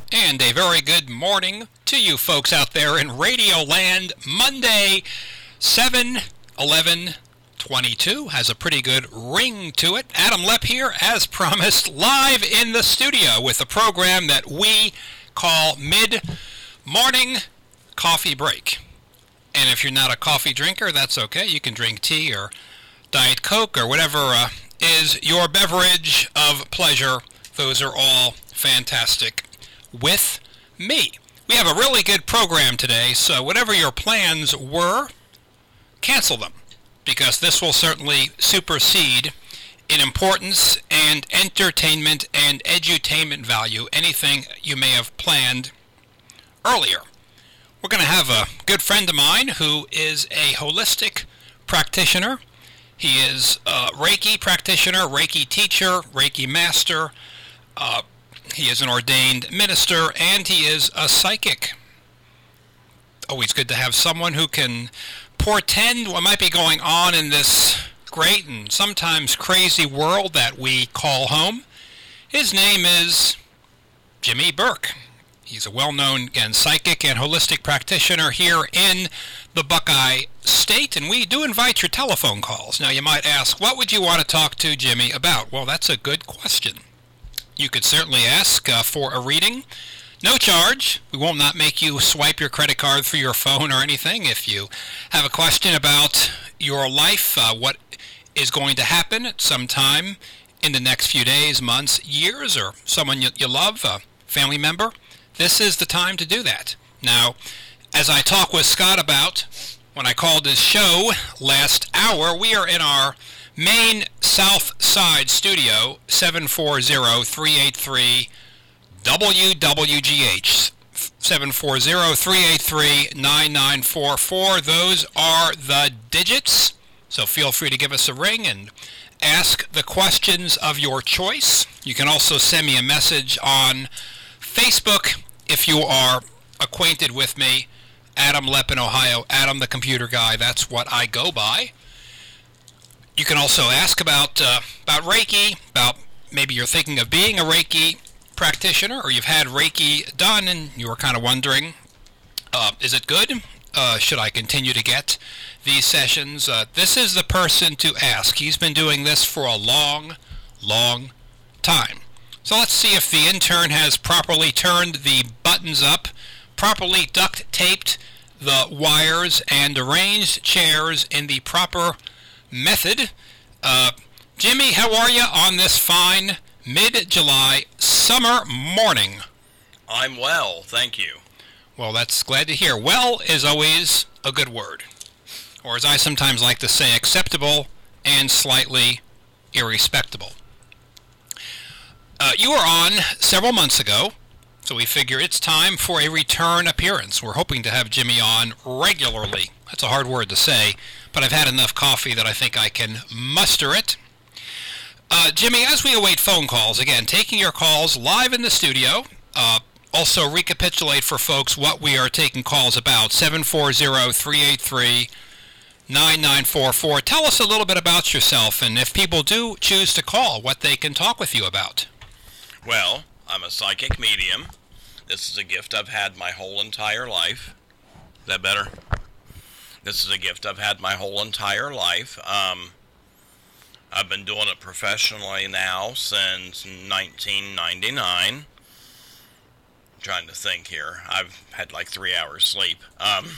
and a very good morning to you folks out there in Radio Land. Monday, 7/11/22 has a pretty good ring to it. Adam Lepp here, as promised, live in the studio with a program that we call Mid-Morning Coffee Break. And if you're not a coffee drinker, that's okay. You can drink tea or Diet Coke or whatever is your beverage of pleasure. Those are all fantastic with me. We have a really good program today, so whatever your plans were, cancel them, because this will certainly supersede in importance and entertainment and edutainment value anything you may have planned earlier. We're going to have a good friend of mine who is a holistic practitioner. He is a Reiki practitioner, Reiki teacher, Reiki master. He is an ordained minister, and he is a psychic. Always good to have someone who can portend what might be going on in this great and sometimes crazy world that we call home. His name is Jimmy Burke. He's a well-known, again, psychic and holistic practitioner here in the Buckeye State, and we do invite your telephone calls. Now, you might ask, what would you want to talk to Jimmy about? Well, that's a good question. You could certainly ask for a reading. No charge. We will not make you swipe your credit card through your phone or anything. If you have a question about your life, what is going to happen at some time in the next few days, months, years, or someone you love, a family member, this is the time to do that. Now, as I talked with Scott about when I called this show last hour, we are in our main South Side studio, 740-383-WWGH, 740-383-9944. Those are the digits, so feel free to give us a ring and ask the questions of your choice. You can also send me a message on Facebook if you are acquainted with me, Adam Lepp in Ohio, Adam the Computer Guy. That's what I go by. You can also ask about Reiki, about maybe you're thinking of being a Reiki practitioner, or you've had Reiki done and you were kind of wondering, is it good? Should I continue to get these sessions? This is the person to ask. He's been doing this for a long, long time. So let's see if the intern has properly turned the buttons up, properly duct taped the wires, and arranged chairs in the proper method. Jimmy, how are you on this fine mid-July summer morning? I'm well, thank you. Well, that's glad to hear. Well is always a good word. Or as I sometimes like to say, acceptable and slightly irrespectable. You were on several months ago, so we figure it's time for a return appearance. We're hoping to have Jimmy on regularly. That's a hard word to say, but I've had enough coffee that I think I can muster it. Jimmy, as we await phone calls, again, taking your calls live in the studio. Also recapitulate for folks what we are taking calls about, 740-383-9944. Tell us a little bit about yourself, and if people do choose to call, what they can talk with you about. Well, I'm a psychic medium. This is a gift I've had my whole entire life. Is that better? This is a gift I've had my whole entire life. I've been doing it professionally now since 1999. I'm trying to think here. I've had like 3 hours sleep. I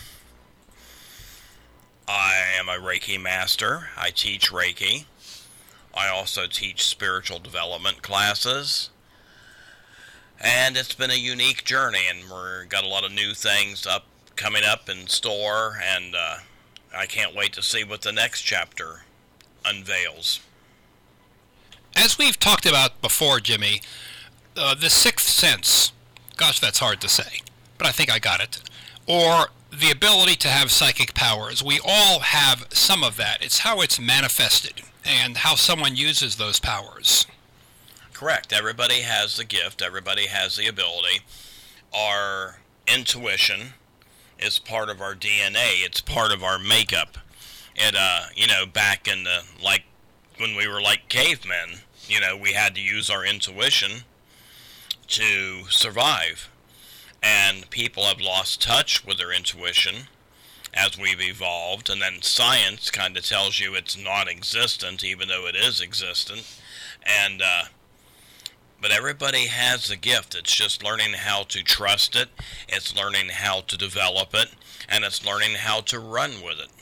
am a Reiki master. I teach Reiki. I also teach spiritual development classes. And it's been a unique journey, and we've got a lot of new things coming up in store, and I can't wait to see what the next chapter unveils. As we've talked about before, Jimmy, the sixth sense, gosh, that's hard to say, but I think I got it, or the ability to have psychic powers. We all have some of that. It's how it's manifested and how someone uses those powers. Correct. Everybody has the gift. Everybody has the ability. Our intuition is part of our DNA. It's part of our makeup. And, back in the, like, when we were like cavemen, we had to use our intuition to survive. And people have lost touch with their intuition as we've evolved, and then science kind of tells you it's non-existent, even though it is existent. And but everybody has the gift. It's just learning how to trust it. It's learning how to develop it, and it's learning how to run with it.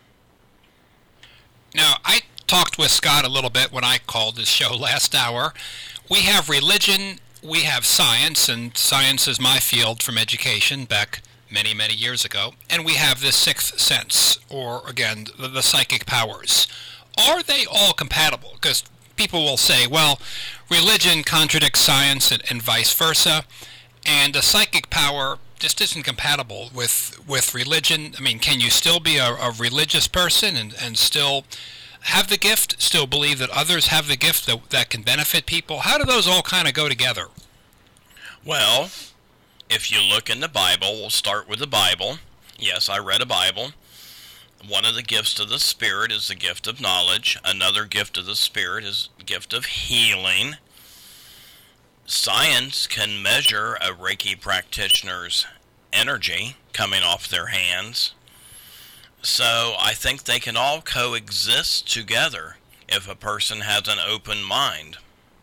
Now, I talked with Scott a little bit when I called this show last hour. We have religion, we have science, and science is my field from education back many, many years ago, and we have this sixth sense, or again, the psychic powers. Are they all compatible? Because people will say, well, religion contradicts science and vice versa, and the psychic power just isn't compatible with religion. I mean, can you still be a religious person and still have the gift, still believe that others have the gift that can benefit people? How do those all kind of go together? Well, if you look in the Bible, we'll start with the Bible. Yes, I read a Bible. One of the gifts of the Spirit is the gift of knowledge. Another gift of the Spirit is the gift of healing. Science can measure a Reiki practitioner's energy coming off their hands. So I think they can all coexist together if a person has an open mind.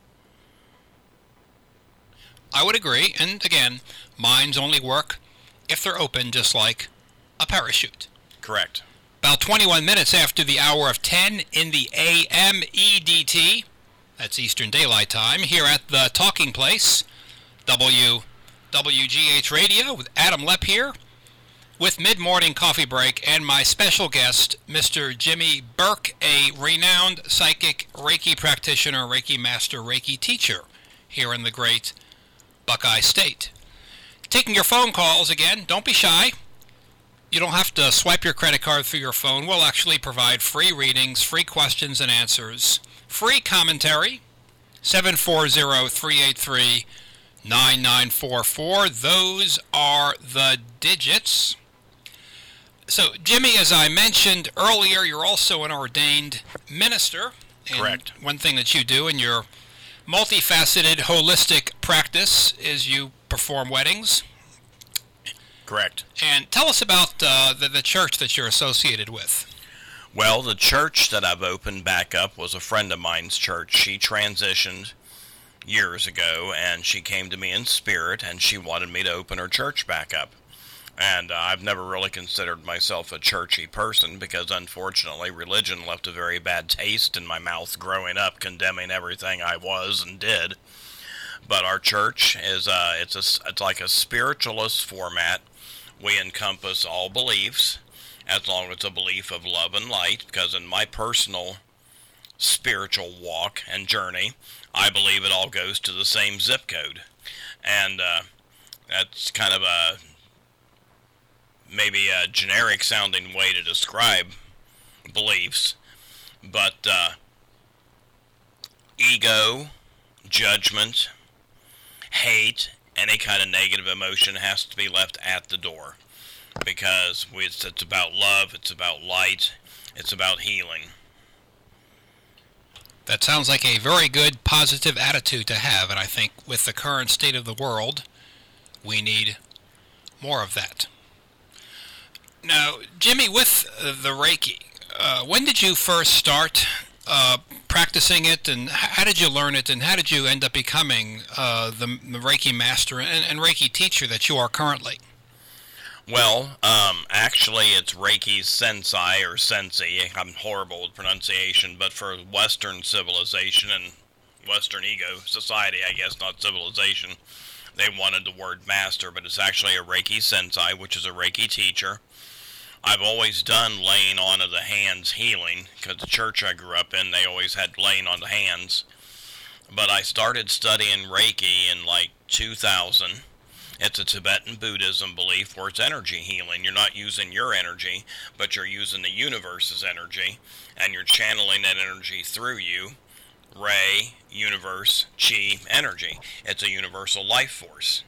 I would agree, and again, minds only work if they're open, just like a parachute. Correct. About 21 minutes after the hour of 10 in the AM EDT, that's Eastern Daylight Time, here at the Talking Place, WGH Radio, with Adam Lepp here, with Mid-Morning Coffee Break, and my special guest, Mr. Jimmy Burke, a renowned psychic Reiki practitioner, Reiki master, Reiki teacher here in the great Buckeye State. Taking your phone calls again, don't be shy. You don't have to swipe your credit card through your phone. We'll actually provide free readings, free questions and answers, free commentary, 740-383-9944. Those are the digits. So, Jimmy, as I mentioned earlier, you're also an ordained minister. Correct. One thing that you do in your multifaceted, holistic practice is you perform weddings. Correct. And tell us about the church that you're associated with. Well, the church that I've opened back up was a friend of mine's church. She transitioned years ago, and she came to me in spirit, and she wanted me to open her church back up. And I've never really considered myself a churchy person because, unfortunately, religion left a very bad taste in my mouth growing up, condemning everything I was and did. But our church is it's like a spiritualist format. We encompass all beliefs, as long as it's a belief of love and light, because in my personal spiritual walk and journey, I believe it all goes to the same zip code. And that's kind of maybe a generic sounding way to describe beliefs, but ego, judgment, hate, any kind of negative emotion has to be left at the door, because it's about love, it's about light, it's about healing. That sounds like a very good positive attitude to have, and I think with the current state of the world, we need more of that. Now, Jimmy, with the Reiki, when did you first start practicing it, and how did you learn it, and how did you end up becoming the Reiki master and Reiki teacher that you are currently? Well, actually it's Reiki Sensei or Sensei. I'm horrible with pronunciation, but for Western civilization and Western ego society, I guess, not civilization, they wanted the word master, but it's actually a Reiki Sensei, which is a Reiki teacher. I've always done laying on of the hands healing, because the church I grew up in, they always had laying on the hands. But I started studying Reiki in like 2000. It's a Tibetan Buddhism belief where it's energy healing. You're not using your energy, but you're using the universe's energy, and you're channeling that energy through you. Ray, universe, chi, energy. It's a universal life force.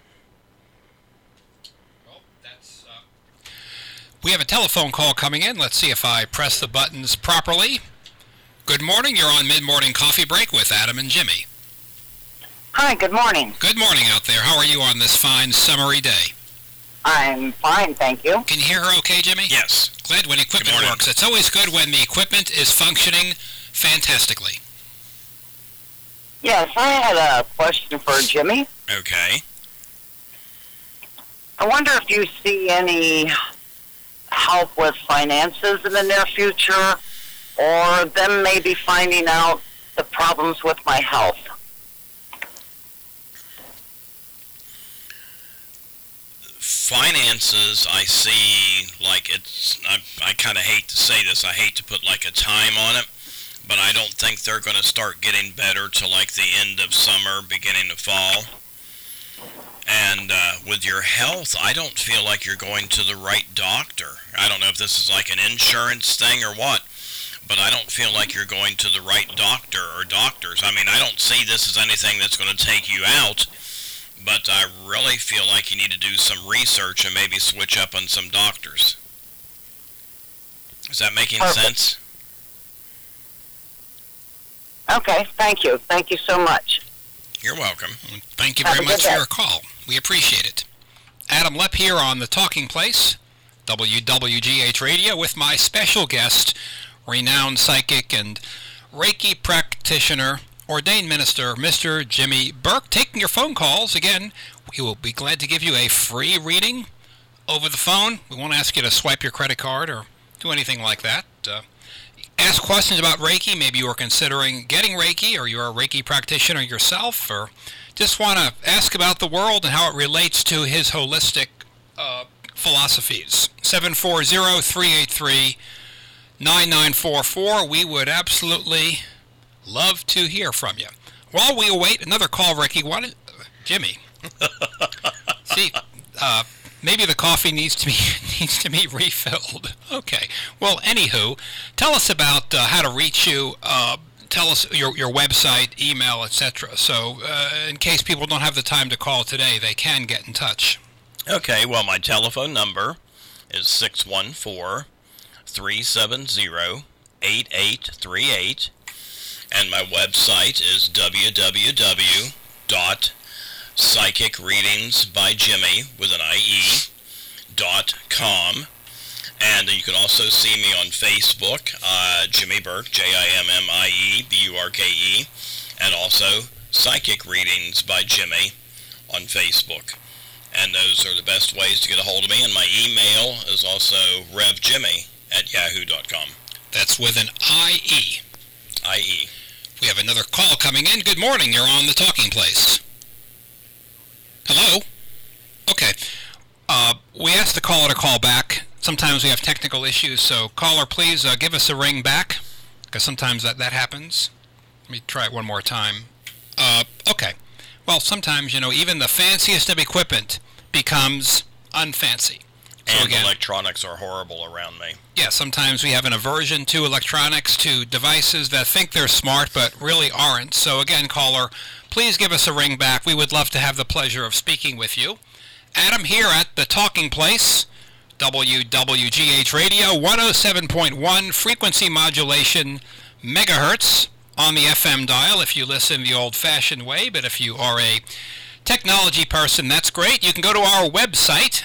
We have a telephone call coming in. Let's see if I press the buttons properly. Good morning. You're on Mid-Morning Coffee Break with Adam and Jimmy. Hi, good morning. Good morning out there. How are you on this fine summery day? I'm fine, thank you. Can you hear her okay, Jimmy? Yes. Glad when equipment works. It's always good when the equipment is functioning fantastically. Yes, I had a question for Jimmy. Okay. I wonder if you see any help with finances in the near future, or them maybe finding out the problems with my health. Finances, I see, like I kind of hate to say this, I hate to put like a time on it, but I don't think they're going to start getting better till like the end of summer, beginning of fall. And with your health, I don't feel like you're going to the right doctor. I don't know if this is like an insurance thing or what, but I don't feel like you're going to the right doctor or doctors. I mean, I don't see this as anything that's going to take you out, but I really feel like you need to do some research and maybe switch up on some doctors. Is that making sense? Okay, thank you. Thank you so much. You're welcome. Thank you very much for your call. We appreciate it. Adam Lepp here on The Talking Place, WWGH Radio, with my special guest, renowned psychic and Reiki practitioner, ordained minister, Mr. Jimmy Burke, taking your phone calls. Again, we will be glad to give you a free reading over the phone. We won't ask you to swipe your credit card or do anything like that. Ask questions about Reiki. Maybe you are considering getting Reiki, or you're a Reiki practitioner yourself, or just want to ask about the world and how it relates to his holistic philosophies. 740-383-9944. We would absolutely love to hear from you. While we await another call, Ricky, Jimmy. See, maybe the coffee needs to be refilled. Okay. Well, anywho, tell us about how to reach you. Tell us your website, email, etc. So, in case people don't have the time to call today, they can get in touch. Okay. Well, my telephone number is 614-370-8838. And my website is www.psychicreadingsbyjimmy.com. And you can also see me on Facebook, Jimmy Burke, JIMMIEBURKE, and also Psychic Readings by Jimmy on Facebook. And those are the best ways to get a hold of me. And my email is also revjimmy@yahoo.com. That's with an I-E. I-E. We have another call coming in. Good morning. You're on The Talking Place. Hello? Okay. We asked the caller to call back. Sometimes we have technical issues, so caller, please give us a ring back, because sometimes that happens. Let me try it one more time. Okay. Well, sometimes, even the fanciest of equipment becomes unfancy. And again, electronics are horrible around me. Yeah, sometimes we have an aversion to electronics, to devices that think they're smart but really aren't. So again, caller, please give us a ring back. We would love to have the pleasure of speaking with you. Adam here at The Talking Place, WWGH Radio, 107.1 frequency modulation megahertz on the FM dial if you listen the old-fashioned way. But if you are a technology person, that's great. You can go to our website,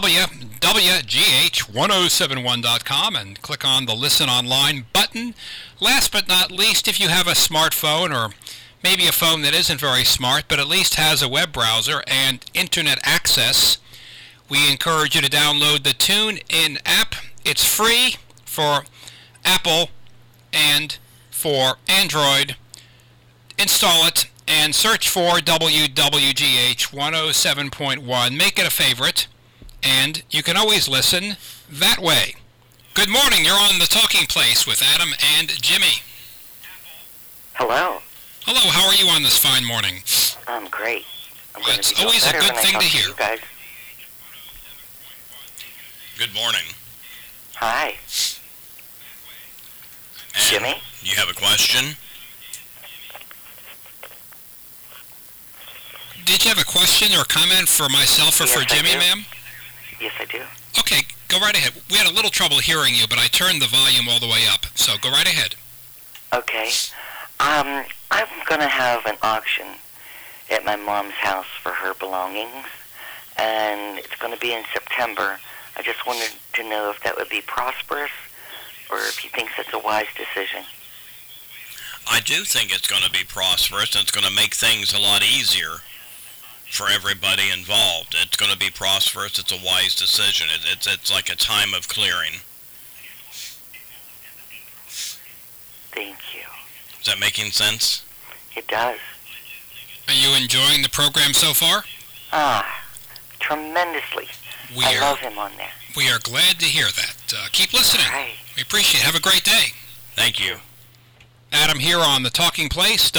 WWGH1071.com, and click on the Listen Online button. Last but not least, if you have a smartphone, or maybe a phone that isn't very smart but at least has a web browser and internet access, we encourage you to download the TuneIn app. It's free for Apple and for Android. Install it and search for WWGH 107.1. Make it a favorite, and you can always listen that way. Good morning. You're on The Talking Place with Adam and Jimmy. Hello. Hello. How are you on this fine morning? I'm great. That's always a good thing to hear. You guys. Good morning. Hi. And Jimmy? You have a question? Did you have a question or comment for myself or Yes, for I Jimmy, do. ma'am? Yes, I do. Okay, go right ahead. We had a little trouble hearing you, but I turned the volume all the way up, so go right ahead. Okay. I'm going to have an auction at my mom's house for her belongings, and it's going to be in September. I just wanted to know if that would be prosperous or if he thinks it's a wise decision. I do think it's going to be prosperous, and it's going to make things a lot easier for everybody involved. It's going to be prosperous. It's a wise decision. It's like a time of clearing. Thank you. Is that making sense? It does. Are you enjoying the program so far? Tremendously. I love him on there. We are glad to hear that. Keep listening. Right. We appreciate it. Have a great day. Thank you. Adam here on The Talking Place,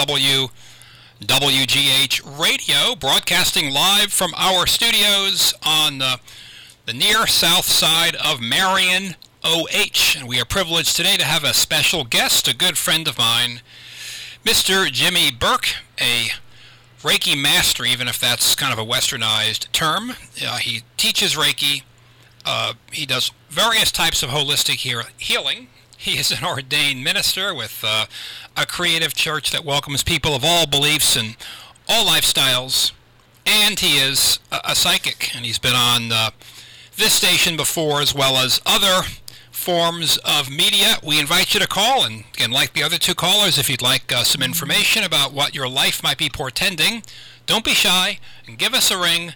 WGH Radio, broadcasting live from our studios on the near south side of Marion, OH. And we are privileged today to have a special guest, a good friend of mine, Mr. Jimmy Burke, a Reiki master, even if that's kind of a westernized term. He teaches Reiki. He does various types of holistic healing. He is an ordained minister with a creative church that welcomes people of all beliefs and all lifestyles. And he is a psychic, and he's been on this station before as well as other forms of media. We invite you to call, and again, like the other two callers, if you'd like some information about what your life might be portending, don't be shy, and give us a ring,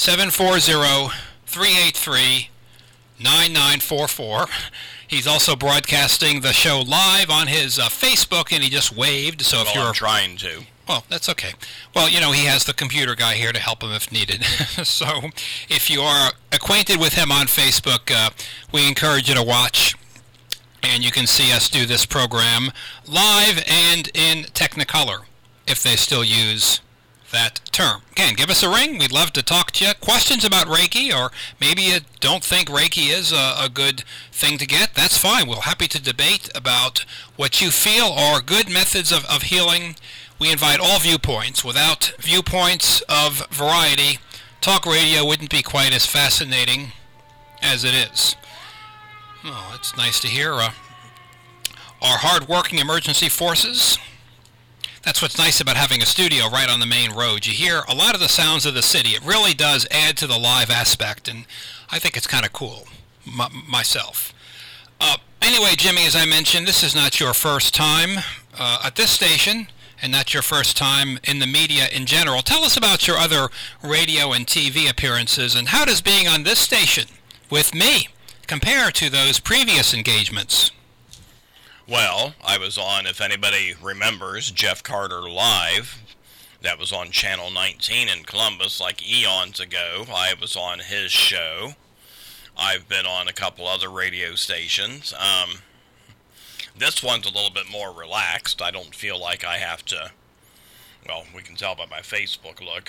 740-383-9944. He's also broadcasting the show live on his Facebook, and he just waved, so if you're... I'm trying to. Well, that's okay. Well, you know, he has the computer guy here to help him if needed. So if you are acquainted with him on Facebook, we encourage you to watch, and you can see us do this program live and in Technicolor, if they still use that term. Again, give us a ring. We'd love to talk to you. Questions about Reiki, or maybe you don't think Reiki is a good thing to get, that's fine. We're happy to debate about what you feel are good methods of healing. We invite all viewpoints. Without viewpoints of variety, talk radio wouldn't be quite as fascinating as it is. Oh, it's nice to hear. Our hard-working emergency forces. That's what's nice about having a studio right on the main road. You hear a lot of the sounds of the city. It really does add to the live aspect, and I think it's kind of cool myself. Anyway, Jimmy, as I mentioned, this is not your first time at this station, and not your first time in the media in general. Tell us about your other radio and TV appearances, and how does being on this station with me compare to those previous engagements? Well, I was on, if anybody remembers, Jeff Carter Live. That was on Channel 19 in Columbus like eons ago. I was on his show. I've been on a couple other radio stations. This one's a little bit more relaxed. I don't feel like I have to, well, we can tell by my Facebook look.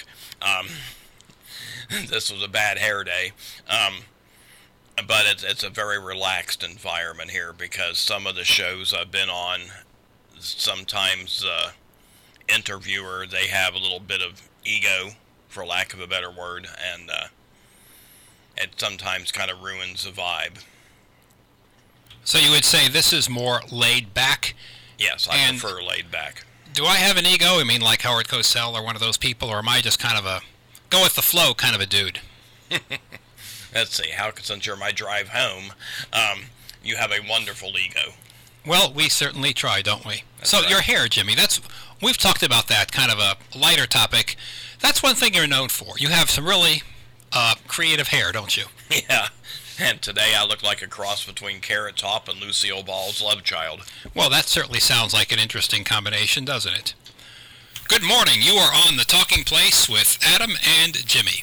This was a bad hair day. But it's a very relaxed environment here, because some of the shows I've been on, sometimes interviewer, they have a little bit of ego, for lack of a better word, and it sometimes kind of ruins the vibe. So you would say this is more laid back? Yes, I prefer laid back. Do I have an ego? I mean, like Howard Cosell or one of those people, or am I just kind of a go with the flow kind of a dude? Let's see, since you're my drive home, you have a wonderful ego. Well, we certainly try, don't we? That's so right. Your hair, Jimmy, we've talked about that, kind of a lighter topic. That's one thing you're known for. You have some really creative hair, don't you? Yeah, and today I look like a cross between Carrot Top and Lucille Ball's love child. Well, that certainly sounds like an interesting combination, doesn't it? Good morning. You are on The Talking Place with Adam and Jimmy.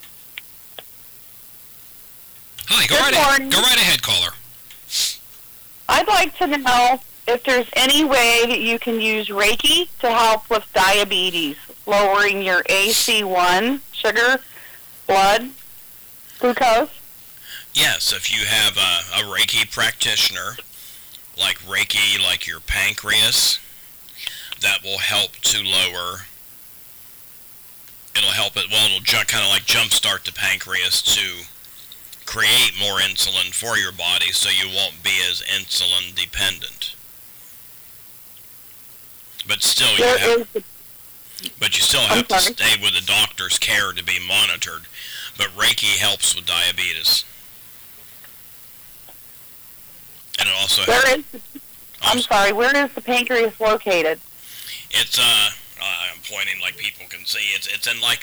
Hi, go right ahead, caller. I'd like to know if there's any way that you can use Reiki to help with diabetes, lowering your AC1, sugar, blood, glucose. Yes, if you have a Reiki practitioner, like Reiki, like your pancreas, that will help to lower, it'll kind of like jumpstart the pancreas to create more insulin for your body, so you won't be as insulin dependent. But still, But you still have to sorry? stay with the doctor's care to be monitored. But Reiki helps with diabetes. And it also I'm sorry, where is the pancreas located? It's I'm pointing like people can see. It's in like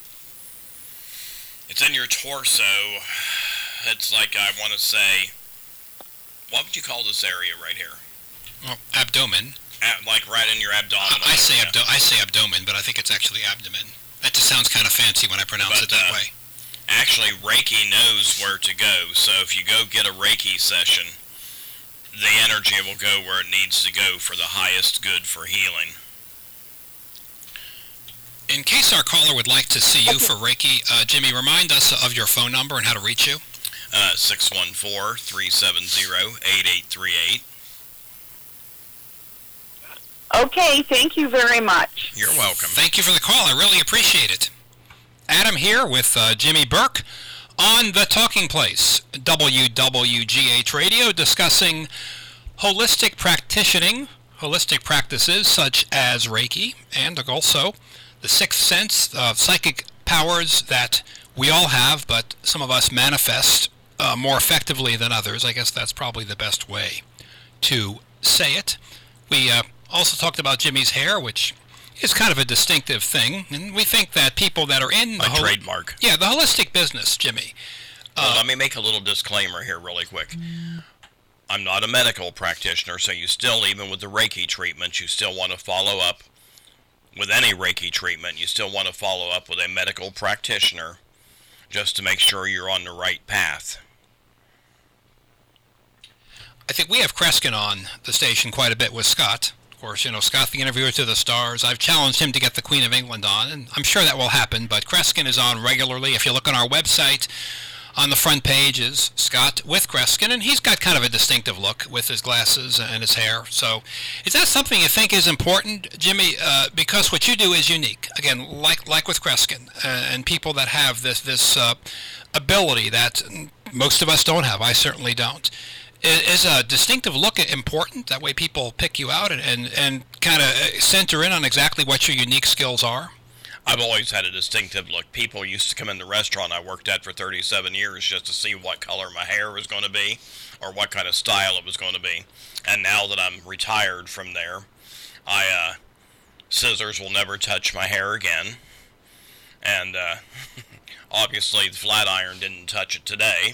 it's in your torso. It's like, I want to say, what would you call this area right here? Well, abdomen. Like right in your abdomen. I say abdomen, but I think it's actually abdomen. That just sounds kind of fancy when I pronounce it that way. Actually, Reiki knows where to go. So if you go get a Reiki session, the energy will go where it needs to go for the highest good for healing. In case our caller would like to see you for Reiki, Jimmy, remind us of your phone number and how to reach you. 614-370-8838. Okay, thank you very much. You're welcome. Thank you for the call. I really appreciate it. Adam here with Jimmy Burke on The Talking Place, WWGH Radio, discussing holistic practices such as Reiki, and also the sixth sense, psychic powers that we all have, but some of us manifest more effectively than others. I guess that's probably the best way to say it. We also talked about Jimmy's hair, which is kind of a distinctive thing, and we think that people that are in the trademark. Yeah, the holistic business, Jimmy. Well, let me make a little disclaimer here really quick. I'm not a medical practitioner, so you still, even with the Reiki treatment, you still want to follow up with any Reiki treatment. You still want to follow up with a medical practitioner just to make sure you're on the right path. I think we have Kreskin on the station quite a bit with Scott. Of course, you know, Scott, the interviewer to the stars. I've challenged him to get the Queen of England on, and I'm sure that will happen, but Kreskin is on regularly. If you look on our website, on the front page is Scott with Kreskin, and he's got kind of a distinctive look with his glasses and his hair. So is that something you think is important, Jimmy? Because what you do is unique. Again, like with Kreskin, and people that have this ability that most of us don't have. I certainly don't. Is a distinctive look important? That way people pick you out and kind of center in on exactly what your unique skills are? I've always had a distinctive look. People used to come in the restaurant I worked at for 37 years just to see what color my hair was going to be or what kind of style it was going to be. And now that I'm retired from there, scissors will never touch my hair again. And obviously the flat iron didn't touch it today.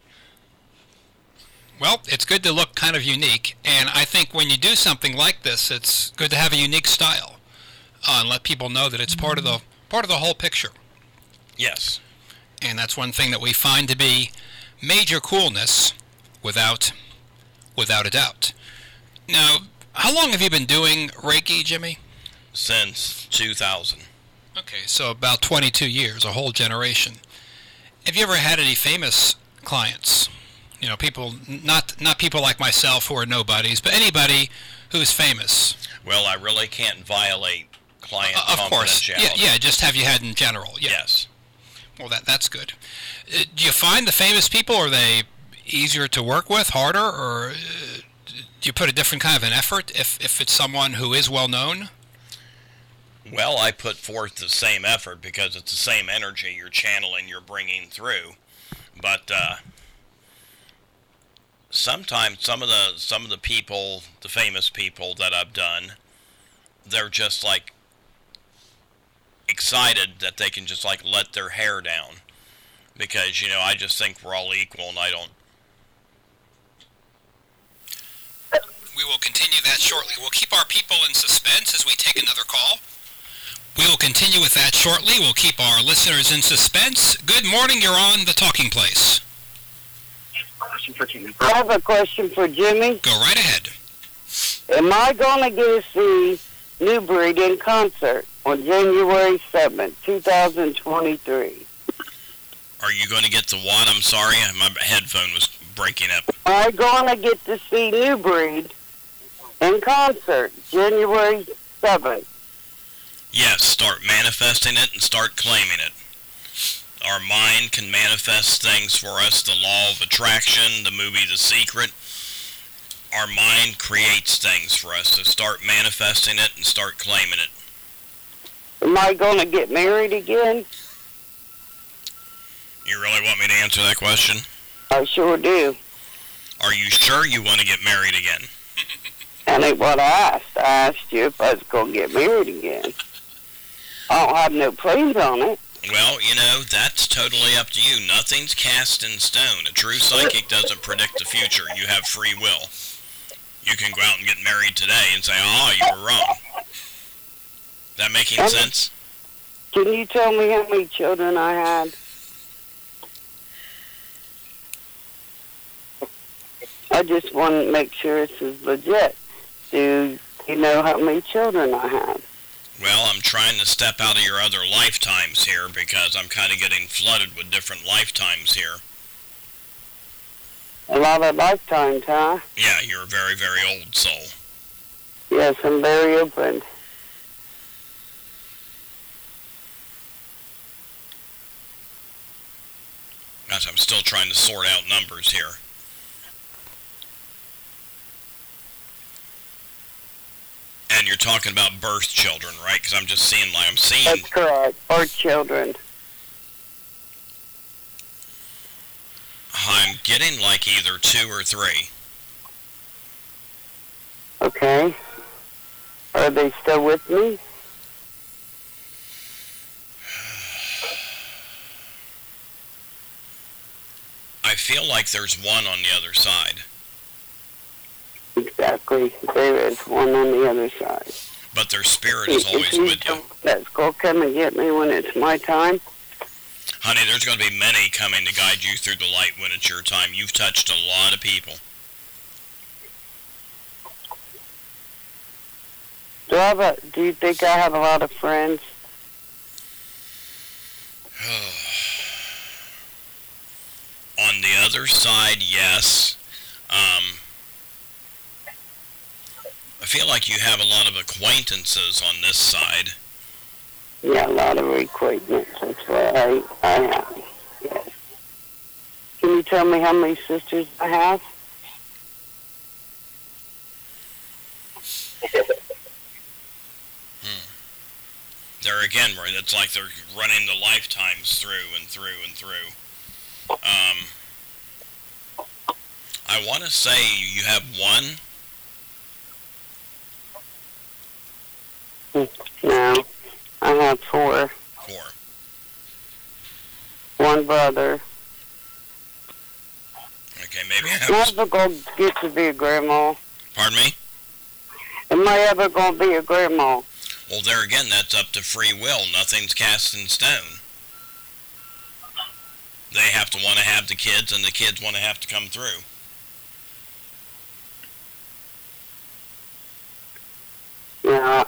Well, it's good to look kind of unique, and I think when you do something like this, it's good to have a unique style, and let people know that it's part of the whole picture. Yes. And that's one thing that we find to be major coolness, without a doubt. Now, how long have you been doing Reiki, Jimmy? Since 2000. Okay, so about 22 years, a whole generation. Have you ever had any famous clients? You know, people, not people like myself who are nobodies, but anybody who's famous. Well, I really can't violate client confidentiality. Of course. Yeah, just have you had in general. Yeah. Yes. Well, that's good. Do you find the famous people, are they easier to work with, harder, or do you put a different kind of an effort if it's someone who is well known? Well, I put forth the same effort because it's the same energy you're channeling, you're bringing through. But sometimes some of the people, the famous people that I've done, they're just like excited that they can just like let their hair down because, you know, I just think we're all equal and I don't. We will continue that shortly. We'll keep our people in suspense as we take another call. We will continue with that shortly. We'll keep our listeners in suspense. Good morning. You're on The Talking Place. I have a question for Jimmy. Go right ahead. Am I going to get to see New Breed in concert on January 7th, 2023? Are you going to get the what? I'm sorry, my headphone was breaking up. Am I going to get to see New Breed in concert January 7th? Yes, start manifesting it and start claiming it. Our mind can manifest things for us. The law of attraction, the movie The Secret. Our mind creates things for us. So start manifesting it and start claiming it. Am I going to get married again? You really want me to answer that question? I sure do. Are you sure you want to get married again? That ain't what I asked. I asked you if I was going to get married again. I don't have no plans on it. Well, you know, that's totally up to you. Nothing's cast in stone. A true psychic doesn't predict the future. You have free will. You can go out and get married today and say, oh, you were wrong. That making sense? Can you tell me how many children I had? I just want to make sure this is legit. Do you know how many children I have? Well, I'm trying to step out of your other lifetimes here because I'm kind of getting flooded with different lifetimes here. A lot of lifetimes, huh? Yeah, you're a very, very old soul. Yes, I'm very open. Gosh, I'm still trying to sort out numbers here. And you're talking about birth children, right? Because I'm just seeing, like, I'm seeing... That's correct. Or children. I'm getting, like, either 2 or 3. Okay. Are they still with me? I feel like there's one on the other side. Exactly. There is one on the other side. But their spirit is always with you. That's going to come and get me when it's my time. Honey, there's going to be many coming to guide you through the light when it's your time. You've touched a lot of people. Do you think I have a lot of friends? On the other side, yes. I feel like you have a lot of acquaintances on this side. Yeah, a lot of acquaintances. That's what I have. Yes. Can you tell me how many sisters I have? There again, where it's like they're running the lifetimes through and through and through. I want to say you have one. No, I have 4. 4. One brother. Okay, maybe I Am I have... ever going to get to be a grandma? Pardon me? Am I ever going to be a grandma? Well, there again, that's up to free will. Nothing's cast in stone. They have to want to have the kids, and the kids want to have to come through. Yeah.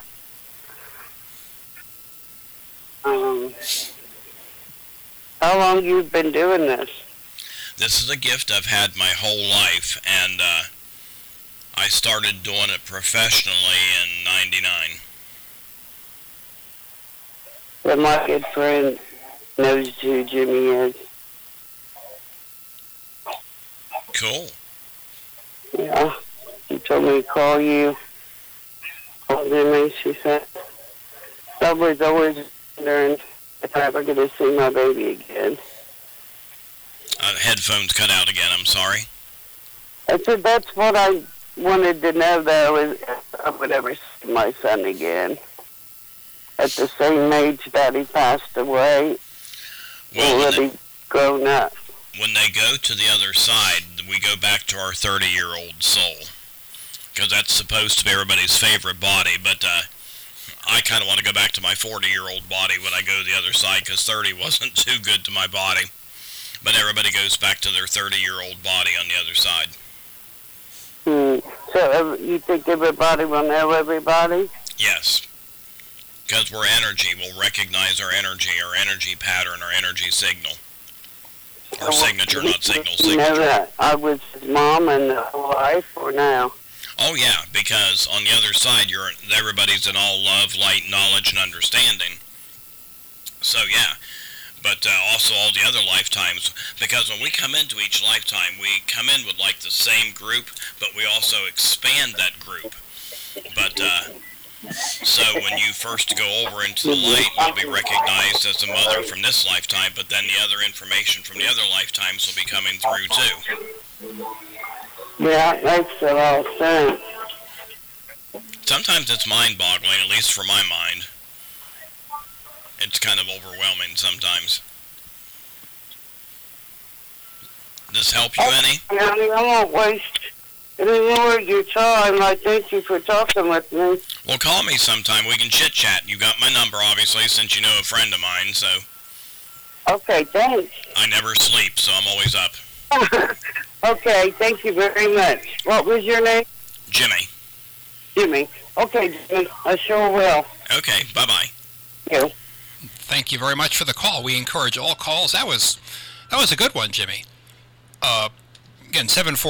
How long you been doing this? This is a gift I've had my whole life, and I started doing it professionally in '99. Well, my good friend knows who Jimmy is. Cool. Yeah. She told me to call you. Call Jimmy, she said. I was always wondering if I ever get to see my baby again. Headphones cut out again, I'm sorry. I said that's what I wanted to know, though, is if I would ever see my son again. At the same age that he passed away, Well, already grown up. when they go to the other side, we go back to our 30-year-old soul. Because that's supposed to be everybody's favorite body, but I kind of want to go back to my 40-year-old body when I go to the other side, because 30 wasn't too good to my body. But everybody goes back to their 30-year-old body on the other side. So you think everybody will know everybody? Yes. Because we're energy. We'll recognize our energy pattern, our energy signal. Or signature, not signal, You know signature. that I was his mom and the whole life, or now? Oh, yeah, because on the other side, everybody's in all love, light, knowledge, and understanding. So, yeah. But also all the other lifetimes, because when we come into each lifetime, we come in with, like, the same group, but we also expand that group. But So when you first go over into the light, you'll be recognized as a mother from this lifetime, but then the other information from the other lifetimes will be coming through too. Yeah, that makes a lot of sense. Sometimes it's mind-boggling, at least for my mind. It's kind of overwhelming sometimes. Does this help you any? I won't waste any more of your time. I thank you for talking with me. Well, call me sometime. We can chit-chat. You got my number, obviously, since you know a friend of mine, so... Okay, thanks. I never sleep, so I'm always up. Okay, thank you very much. What was your name? Jimmy. Jimmy. Okay, Jimmy, I sure will. Okay, bye-bye. You. Thank you very much for the call. We encourage all calls. That was a good one, Jimmy. Again,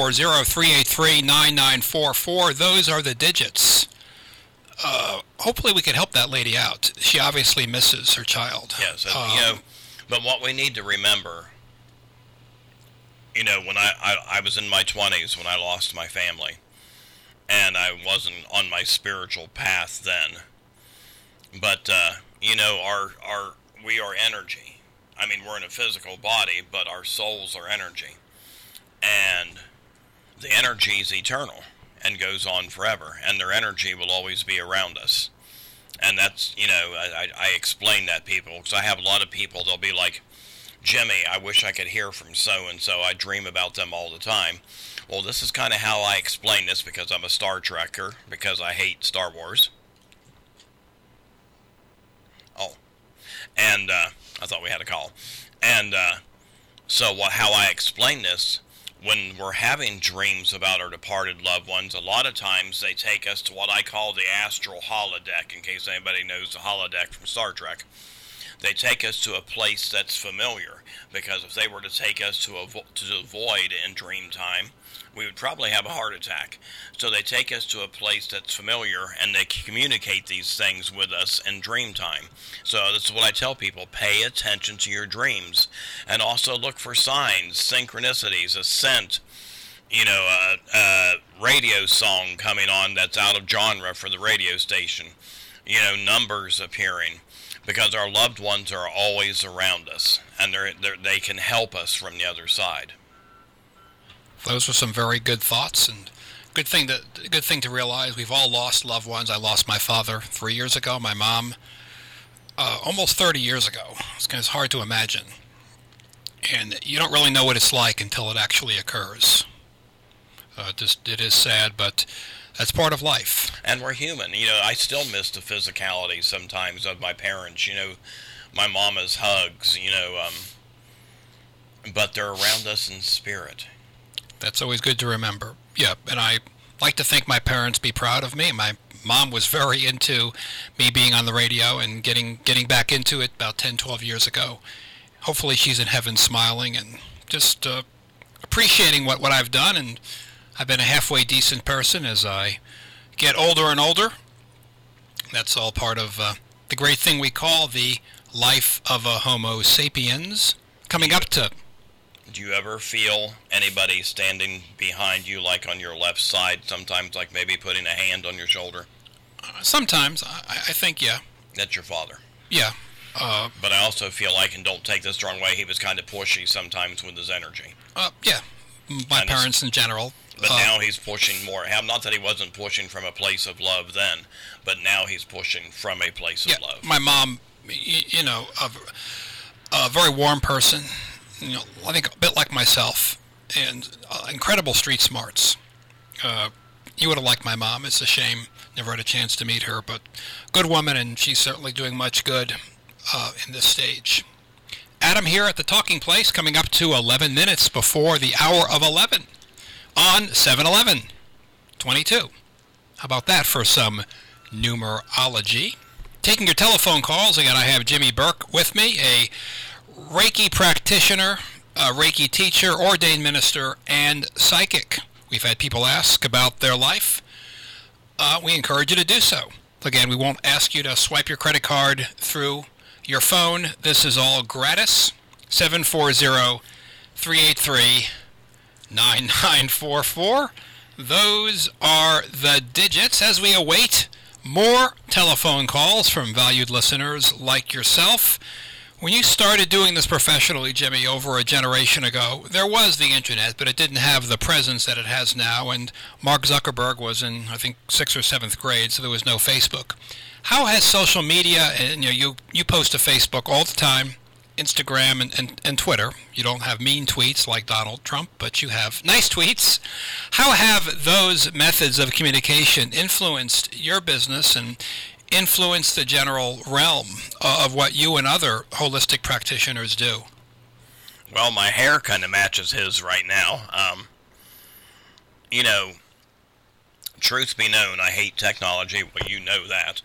740-383-9944. Those are the digits. Hopefully we can help that lady out. She obviously misses her child. Yes, but what we need to remember, when I was in my 20s when I lost my family, and I wasn't on my spiritual path then. But, we are energy. I mean, we're in a physical body, but our souls are energy. And the energy is eternal and goes on forever, and their energy will always be around us. And that's, I explain that to people, because I have a lot of people, they'll be like, Jimmy, I wish I could hear from so-and-so. I dream about them all the time. Well, this is kind of how I explain this, because I'm a Star Trekker, because I hate Star Wars. Oh. And, I thought we had a call. And, how I explain this, when we're having dreams about our departed loved ones, a lot of times they take us to what I call the astral holodeck, in case anybody knows the holodeck from Star Trek. They take us to a place that's familiar, because if they were to take us to the void in dream time, we would probably have a heart attack. So they take us to a place that's familiar, and they communicate these things with us in dream time. So this is what I tell people: pay attention to your dreams, and also look for signs, synchronicities, a scent, a radio song coming on that's out of genre for the radio station, numbers appearing, because our loved ones are always around us, and they can help us from the other side. Those were some very good thoughts, and good thing to realize. We've all lost loved ones. I lost my father 3 years ago, my mom almost 30 years ago. It's hard to imagine. And you don't really know what it's like until it actually occurs. It is sad, but that's part of life. And we're human. I still miss the physicality sometimes of my parents. My mama's hugs, but they're around us in spirit. That's always good to remember. Yeah, and I like to think my parents be proud of me. My mom was very into me being on the radio and getting back into it about 10, 12 years ago. Hopefully she's in heaven smiling and just appreciating what I've done. And I've been a halfway decent person as I get older and older. That's all part of the great thing we call the life of a Homo sapiens. Coming up to... Do you ever feel anybody standing behind you, like on your left side, sometimes like maybe putting a hand on your shoulder? Sometimes. I think, yeah. That's your father? Yeah. But I also feel like, and don't take this the wrong way, he was kind of pushy sometimes with his energy. Yeah. My parents in general. But now he's pushing more. Not that he wasn't pushing from a place of love then, but now he's pushing from a place of love. My mom, a very warm person. I think a bit like myself, and incredible street smarts. You would have liked my mom. It's a shame. Never had a chance to meet her, but good woman, and she's certainly doing much good in this stage. Adam here at the Talking Place, coming up to 11 minutes before the hour of 11 on 7/11/22. How about that for some numerology? Taking your telephone calls, again, I have Jimmy Burke with me, a Reiki practitioner, a Reiki teacher, ordained minister, and psychic. We've had people ask about their life. We encourage you to do so. Again, we won't ask you to swipe your credit card through your phone. This is all gratis. 740-383-9944. Those are the digits as we await more telephone calls from valued listeners like yourself. When you started doing this professionally, Jimmy, over a generation ago, there was the internet, but it didn't have the presence that it has now, and Mark Zuckerberg was in, I think, 6th or 7th grade, so there was no Facebook. How has social media, and you post to Facebook all the time, Instagram and Twitter. You don't have mean tweets like Donald Trump, but you have nice tweets. How have those methods of communication influenced your business and influenced the general realm of what you and other holistic practitioners do? Well, my hair kind of matches his right now. Truth be known, I hate technology. Well, you know that.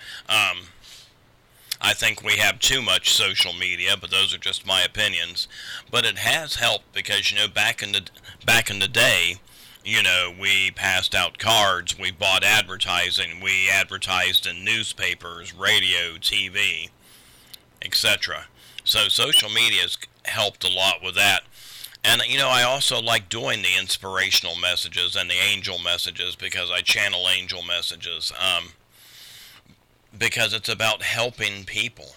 I think we have too much social media, but those are just my opinions. But it has helped because, back in the day, we passed out cards, we bought advertising, we advertised in newspapers, radio, TV, etc. So social media has helped a lot with that. And, I also like doing the inspirational messages and the angel messages because I channel angel messages. Because it's about helping people.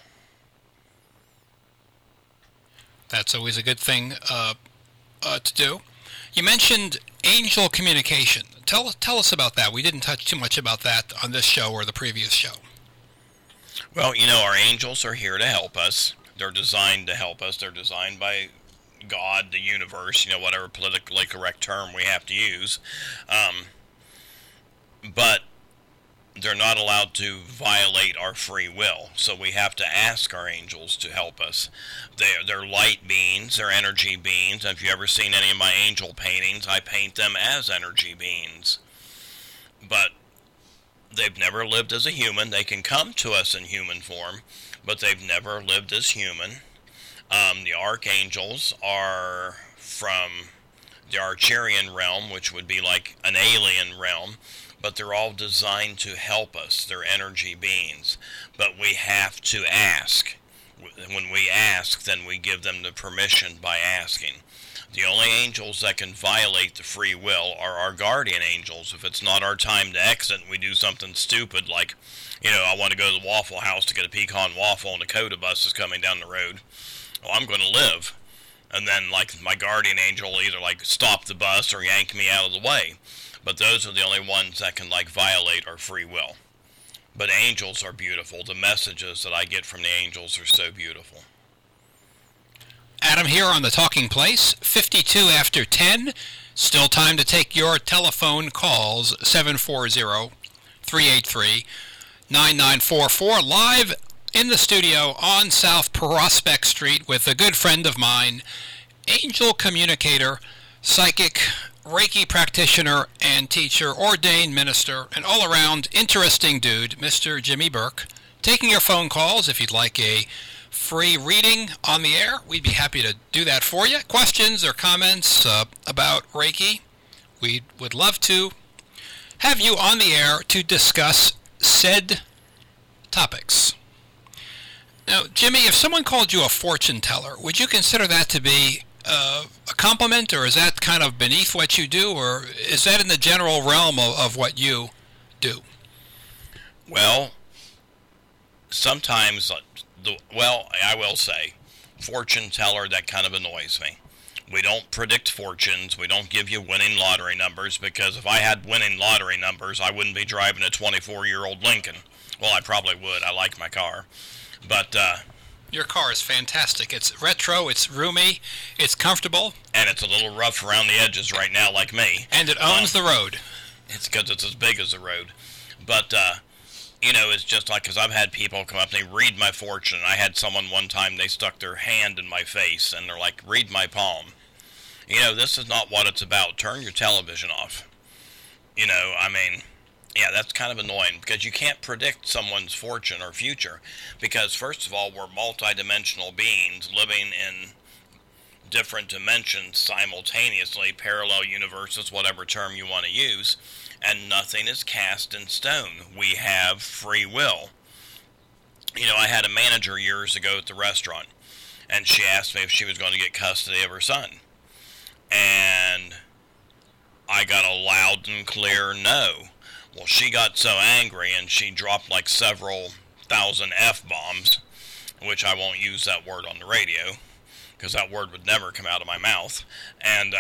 That's always a good thing to do. You mentioned angel communication. Tell us about that. We didn't touch too much about that on this show or the previous show. Well, our angels are here to help us. They're designed to help us. They're designed by God, the universe, whatever politically correct term we have to use. But they're not allowed to violate our free will, so we have to ask our angels to help us. They're light beings, they're energy beings. If you've ever seen any of my angel paintings, I paint them as energy beings. But they've never lived as a human. They can come to us in human form, but they've never lived as human. The archangels are from the Archerian realm, which would be like an alien realm. But they're all designed to help us. They're energy beings. But we have to ask. When we ask, then we give them the permission by asking. The only angels that can violate the free will are our guardian angels. If it's not our time to exit and we do something stupid like, I want to go to the Waffle House to get a pecan waffle and a Coda bus is coming down the road, well, I'm going to live. And then, my guardian angel will either, stop the bus or yank me out of the way. But those are the only ones that can, violate our free will. But angels are beautiful. The messages that I get from the angels are so beautiful. Adam here on The Talking Place, 52 after 10. Still time to take your telephone calls, 740-383-9944. Live in the studio on South Prospect Street with a good friend of mine, angel communicator, psychic, Reiki practitioner and teacher, ordained minister, and all-around interesting dude, Mr. Jimmy Burke. Taking your phone calls if you'd like a free reading on the air. We'd be happy to do that for you. Questions or comments about Reiki, we would love to have you on the air to discuss said topics. Now, Jimmy, if someone called you a fortune teller, would you consider that to be a compliment, or is that kind of beneath what you do, or is that in the general realm of what you do? Well, sometimes, I will say, fortune teller, that kind of annoys me. We don't predict fortunes. We don't give you winning lottery numbers, because if I had winning lottery numbers, I wouldn't be driving a 24-year-old Lincoln. Well, I probably would. I like my car. But your car is fantastic. It's retro, it's roomy, it's comfortable. And it's a little rough around the edges right now, like me. And it owns the road. It's because it's as big as the road. But, it's just like, because I've had people come up and they read my fortune. I had someone one time, they stuck their hand in my face, and they're like, read my palm. This is not what it's about. Turn your television off. Yeah, that's kind of annoying, because you can't predict someone's fortune or future, because first of all, we're multidimensional beings living in different dimensions simultaneously, parallel universes, whatever term you want to use, and nothing is cast in stone. We have free will. I had a manager years ago at the restaurant, and she asked me if she was going to get custody of her son, and I got a loud and clear no. Well, she got so angry and she dropped like several thousand F-bombs, which I won't use that word on the radio, because that word would never come out of my mouth. And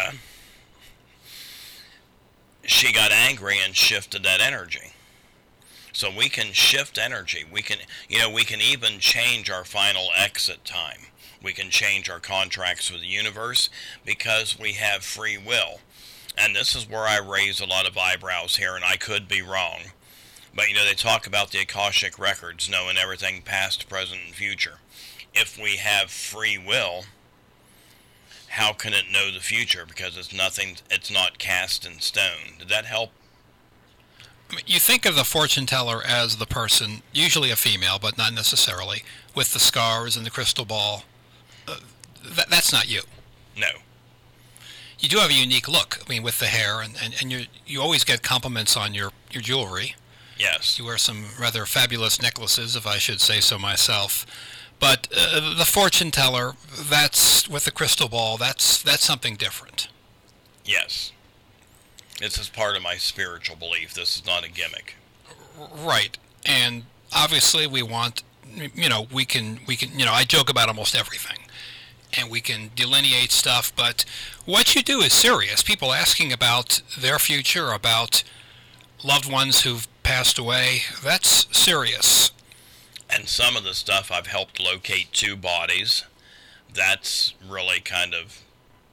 she got angry and shifted that energy. So we can shift energy. We can even change our final exit time. We can change our contracts with the universe because we have free will. And this is where I raise a lot of eyebrows here, and I could be wrong. But, they talk about the Akashic Records, knowing everything past, present, and future. If we have free will, how can it know the future? Because it's not cast in stone. Did that help? You think of the fortune teller as the person, usually a female, but not necessarily, with the scars and the crystal ball. That's not you. No. You do have a unique look, with the hair, and you always get compliments on your jewelry. Yes. You wear some rather fabulous necklaces, if I should say so myself. But the fortune teller, that's with the crystal ball, that's something different. Yes. This is part of my spiritual belief. This is not a gimmick. Right. And obviously we want, we can, I joke about almost everything. And we can delineate stuff, but what you do is serious. People asking about their future, about loved ones who've passed away, that's serious. And some of the stuff I've helped locate 2 bodies. That's really kind of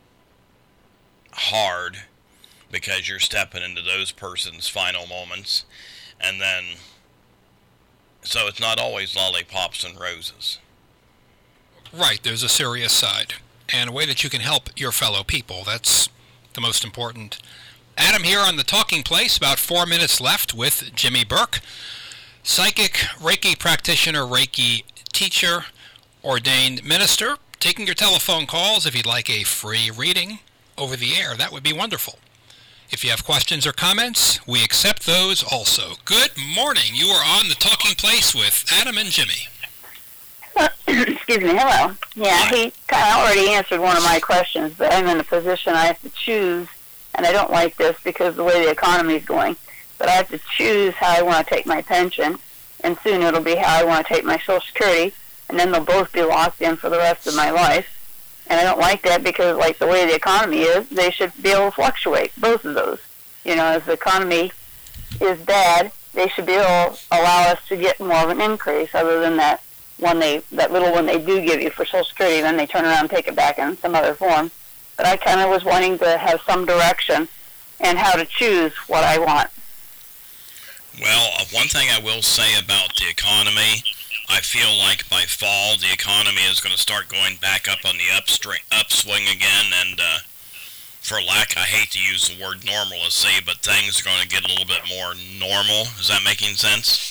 hard because you're stepping into those persons' final moments. And then, so it's not always lollipops and roses. Right, there's a serious side. And a way that you can help your fellow people, that's the most important. Adam here on The Talking Place, about 4 minutes left with Jimmy Burke. Psychic, Reiki practitioner, Reiki teacher, ordained minister. Taking your telephone calls if you'd like a free reading over the air. That would be wonderful. If you have questions or comments, we accept those also. Good morning. You are on The Talking Place with Adam and Jimmy. Excuse me, hello. Yeah, he kind of already answered one of my questions, but I'm in a position I have to choose, and I don't like this because of the way the economy is going, but I have to choose how I want to take my pension, and soon it'll be how I want to take my Social Security, and then they'll both be locked in for the rest of my life. And I don't like that because, like the way the economy is, they should be able to fluctuate, both of those. As the economy is bad, they should be able to allow us to get more of an increase other than that little one they do give you for Social Security, then they turn around and take it back in some other form. But I kind of was wanting to have some direction and how to choose what I want. Well, one thing I will say about the economy, I feel like by fall the economy is going to start going back up on the upswing again, and I hate to use the word normalcy, but things are going to get a little bit more normal. Is that making sense?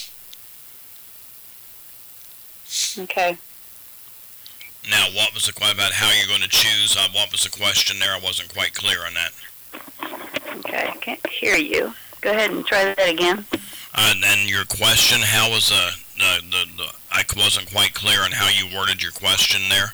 Okay. Now, what was the question about how you're going to choose? What was the question there? I wasn't quite clear on that. Okay, I can't hear you. Go ahead and try that again. And then your question, how was I wasn't quite clear on how you worded your question there.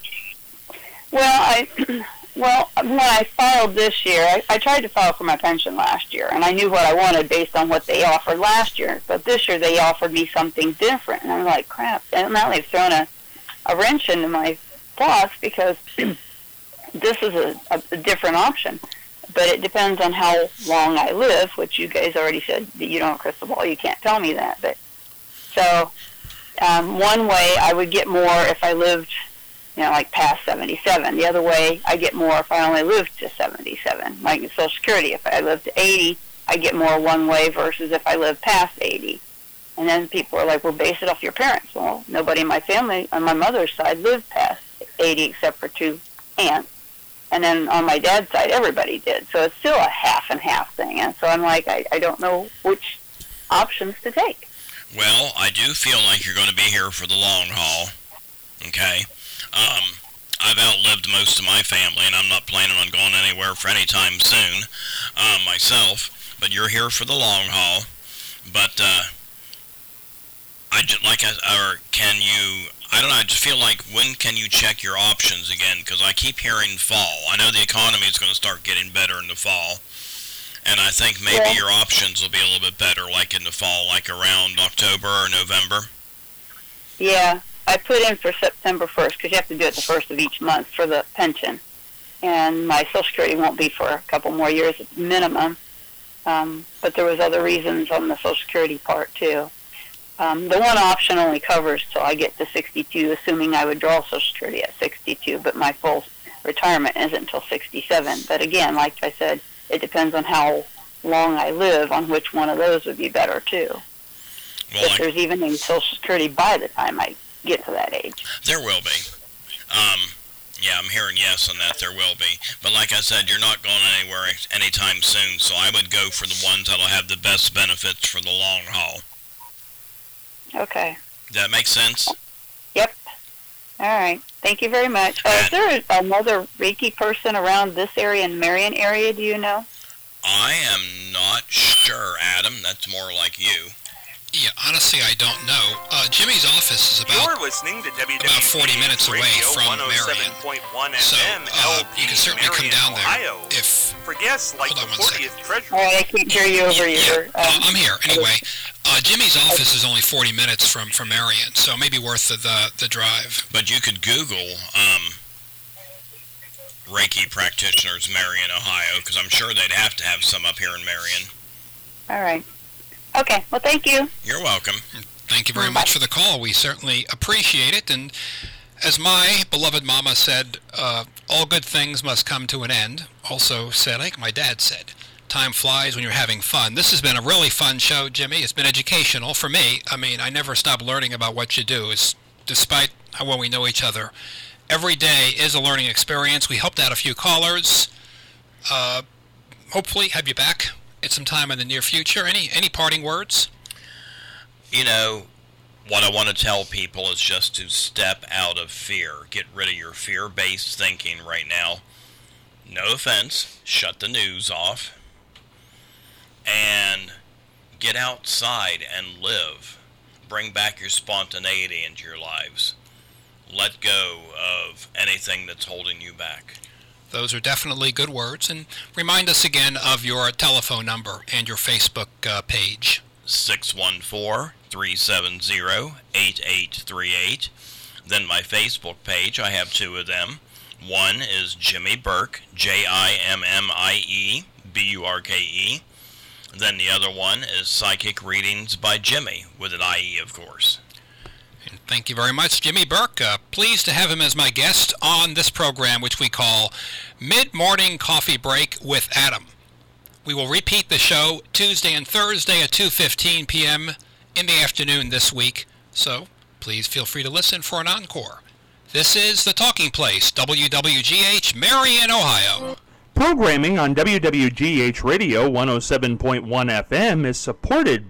Well, when I filed this year, I tried to file for my pension last year, and I knew what I wanted based on what they offered last year. But this year they offered me something different, and I'm like, crap. And now they've thrown a wrench into my thoughts because this is a different option. But it depends on how long I live, which you guys already said that you don't have a crystal ball. You can't tell me that. But so one way I would get more if I lived, like past 77. The other way, I get more if I only lived to 77. Like Social Security, if I lived to 80, I get more one way versus if I live past 80. And then people are like, well, base it off your parents. Well, nobody in my family on my mother's side lived past 80 except for 2 aunts. And then on my dad's side, everybody did. So it's still a half and half thing. And so I'm like, I don't know which options to take. Well, I do feel like you're going to be here for the long haul. Okay? I've outlived most of my family, and I'm not planning on going anywhere for any time soon myself. But you're here for the long haul. But I just feel like, when can you check your options again? Because I keep hearing fall. I know the economy is going to start getting better in the fall. And I think maybe Yeah. your options will be a little bit better, like in the fall, like around October or November. Yeah, I put in for September 1st because you have to do it the 1st of each month for the pension. And my Social Security won't be for a couple more years at minimum. But there was other reasons on the Social Security part, too. The one option only covers till I get to 62, assuming I would draw Social Security at 62, but my full retirement isn't until 67. But again, like I said, it depends on how long I live on which one of those would be better, too. Well, If there's even any Social Security by the time I get to that age. there will be. Yeah, I'm hearing yes on that. There will be. But like I said, you're not going anywhere anytime soon, so I would go for the ones that'll have the best benefits for the long haul. Okay. Does that make sense? Yep. All right. Thank you very much. Is there another Reiki person around this area in Marion area, do you know? I am not sure, Adam. That's more like you. Yeah, honestly, I don't know. Jimmy's office is You're about listening to about 40 minutes away from Marion. So you can certainly come down there if... For guests like the Hold on one 40th treasurer. Oh, I can't hear you over your... I'm here. Anyway, Jimmy's office is only 40 minutes from Marion, so it may be worth the drive. But you could Google Reiki practitioners, Marion, Ohio, because I'm sure they'd have to have some up here in Marion. All right. Okay. Well, thank you. You're welcome. Thank you very much for the call. We certainly appreciate it. And as my beloved mama said, all good things must come to an end. Also said, like my dad said, time flies when you're having fun. This has been a really fun show, Jimmy. It's been educational for me. I mean, I never stop learning about what you do, despite how well we know each other. Every day is a learning experience. We hope to have a few callers. Hopefully have you back at some time in the near future. Any parting words? You know, what I want to tell people is just to step out of fear. Get rid of your fear-based thinking right now. No offense. Shut the news off. And get outside and live. Bring back your spontaneity into your lives. Let go of anything that's holding you back. Those are definitely good words. And remind us again of your telephone number and your Facebook page. 614-370-8838. Then my Facebook page, I have two of them. One is Jimmy Burke, Jimmie-Burke. Then the other one is Psychic Readings by Jimmy, with an IE, of course. And thank you very much, Jimmy Burke. Pleased to have him as my guest on this program, which we call Mid-Morning Coffee Break with Adam. We will repeat the show Tuesday and Thursday at 2:15 p.m. in the afternoon this week, so please feel free to listen for an encore. This is The Talking Place, WWGH, Marion, Ohio. Programming on WWGH Radio 107.1 FM is supported